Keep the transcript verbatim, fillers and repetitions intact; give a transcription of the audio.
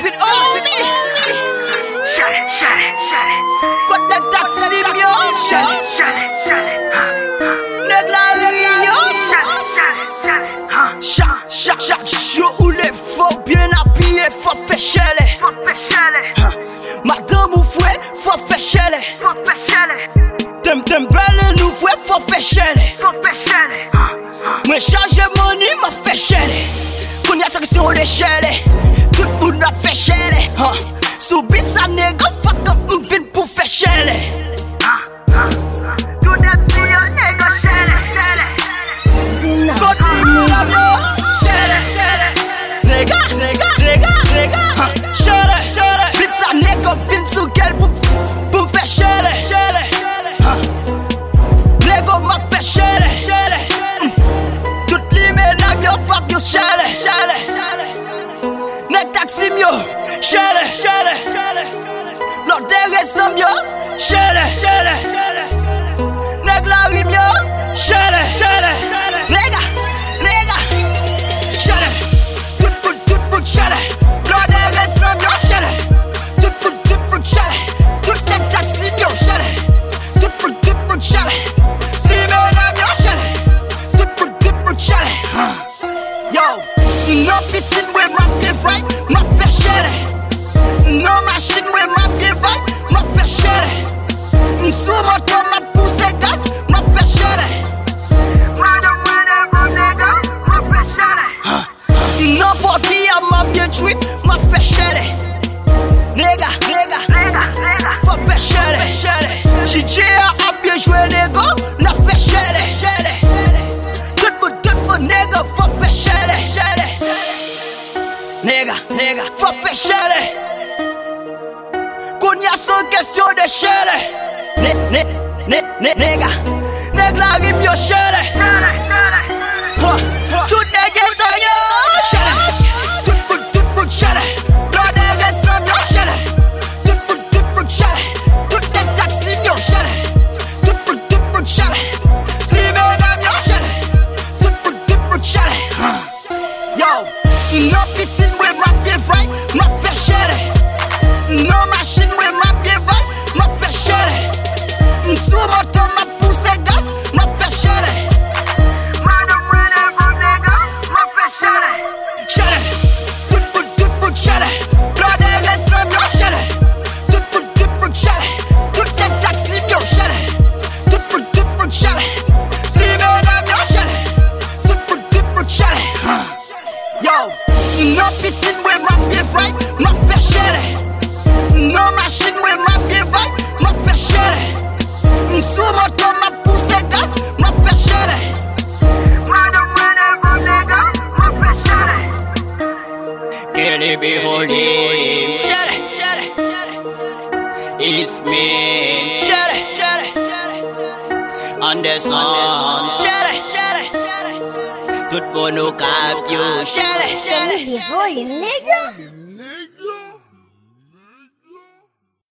it on me. Shut it, shut it, shut it. Got that taxi, yo. Shut it, shut it, shut it. Nèg la yo. Shut it, shut it, shut it. Chaque, chaque, chaque jour où les faut bien habillés, faut faire chêler. Faut faire chêler. Madame ou fouet, faut faire chêler. Faut faire chêler. Dem dem belle nous fouet, faut faire chêler. Faut faire chêler. Moi charge money, m'a fait chêler. Qu'on y a ça qui sur les chêler. Tout le monde a fait chêler. Soubit sa nègre, fuck up, m'vin pour faire chêler. Tout dem si yo nègre chêler, chêler. God damn yo. Chêler, chêler. Nègre, nègre, nègre, nègre. Chêler, chêler. Vite sa nègre, vin sous quel pour pour faire chêler, chêler. Nègre m'a fait chêler, chêler. Toutes les mesdames yo fuck yo chêler, chêler. Nègre taxi yo, chêler, chêler. Bloc des yo, chêler, chêler. Nègre la rime yo, chêler, chêler. Nègre, nègre, chêler. Tout bout, tout bout chêler. Bloc des yo, chêler. Tout bout, tout bout chêler. Tout les taxis yo, chêler. Tout bout, tout bout chêler. Les mesdames yo, chêler. Tout bout, tout bout chêler. Yo, no piscine with my pied right, ma fait chêler. No machine with my pied right, ma fait chêler. Sous moto ma pousse gaz, ma fait chêler. Madame, whatever, nigga, ma fait chêler. N'importe qui a ma bien tweet, ma fait chêler. Nigga, nigga, Nigga, nigga. faut faire chêler, chêler. J J a bien joué, nigga, n'a fait chêler, chêler. Tout le monde, tout le monde, nigga, faut faire chêler, chêler. Nigga, nigga, faut faire chêler. Qu'on y a sans question de chêler. Né, né, né, né, nigga, nigga la rime yo chêler. Chêler, chêler. Tout nègre dans yo chêler. Tout bout, tout bout chêler. Bloc des ressembles yo chêler. Tout bout, tout bout chêler. Tout les taxis yo chêler. Tout bout, tout bout chêler. Les mesdames yo chêler. Tout bout, tout bout chêler. Yo, no piscine with my pied right, ma fait chêler. No machine with my pied right, ma fait chêler. Sous moto ma pousse gaz, ma fait chêler. Madame, whatever, nigga, ma fait chêler. Chêler, tout bout, tout bout chêler. Bloc des ressembles yo chêler. Tout bout, tout bout chêler. Tout les taxis yo chêler. Tout bout, tout bout chêler. Les mesdames yo chêler. Tout bout, tout bout chêler. Yo, no piscine with my pied right, ma fait chêler. No machine with my pied right, ma fait chêler. Sous moto ma pousse gaz, ma fait chêler. Madame, whatever, nigga, ma fait chêler. Can it be for him? Chêler, chêler, chêler. It's me Chêler, chêler, chêler. on the song. Chêler, chêler, chêler. Tout le monde au cap, yo. Chêler, chêler. Des volumes, nigga.